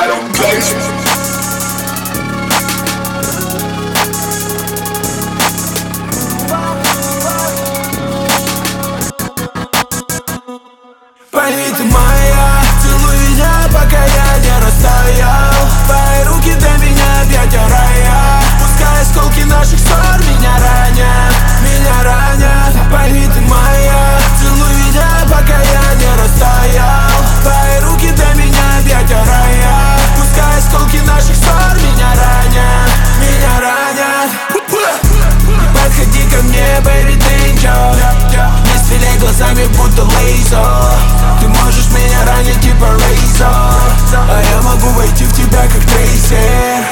Пойми, ты моя, целуй меня, пока я не растаял. Твои руки для меня объятия рая. Пускай осколки наших ссор меня ранят, меня ранят. Пойми, ты моя, целуй меня, пока я не растаял. Твои руки для меня объятия рая. Пускай осколки наших ссор меня ранят, меня ранят. Не подходи ко мне, baby, danger. Не стреляй глазами, будто лейзер. Ты можешь меня ранить типа Razor, а я могу войти в тебя как трейсер.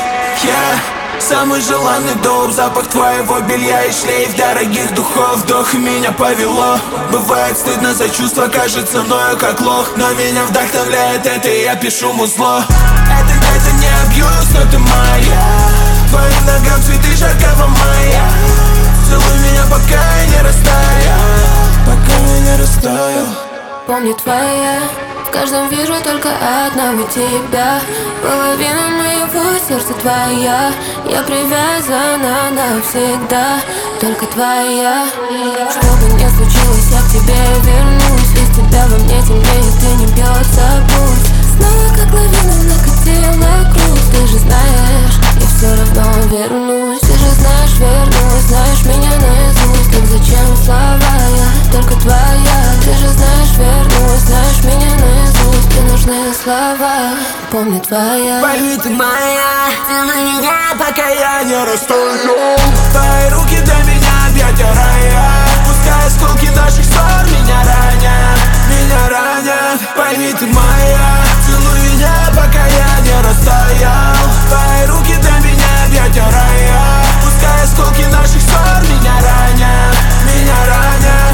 Самый желанный доп, запах твоего белья и шлейф дорогих духов. Вдох и меня повело. Бывает стыдно за чувства, кажется мною как лох, но меня вдохновляет это, и я пишу музло. Это не абьюз, но ты моя. Твоим ногам цветы жаркого мая. Целуй меня, пока я не растаю, пока я не растаю. Помню твоя, в каждом вижу только одного тебя. Половина моего сердца твоя. Я привязана навсегда, только твоя. Что бы ни случилось, я к тебе вернусь. Из тебя во мне темнеет и не бьется пульс. Снова как лавина накатила груз. Ты же знаешь, я все равно вернусь. Ты же знаешь, вернусь, знаешь меня наизусть. Так зачем слова, я только твоя. Ты же знаешь, вернусь, знаешь меня наизусть. Мне нужны слова, помню твоя. Пойми, ты моя, целуй меня, пока я не растаю. Твои руки для меня объятия рая. Пускай осколки наших ссор меня ранят, меня ранят. Пойми, ты моя, целуй меня, пока я не растаял. Твои руки для меня объятия рая. Пускай осколки наших ссор меня ранят, меня ранят.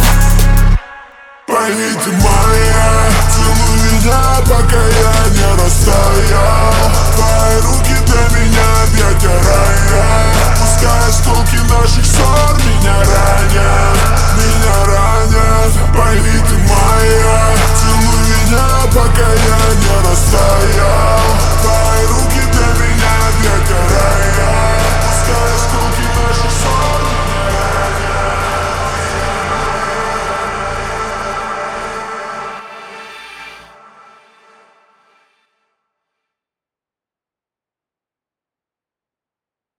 Пойми, ты моя, целуй меня, пока я не растаял. Твои руки для меня объятия рая. Пускай осколки наших ссор меня ранят, меня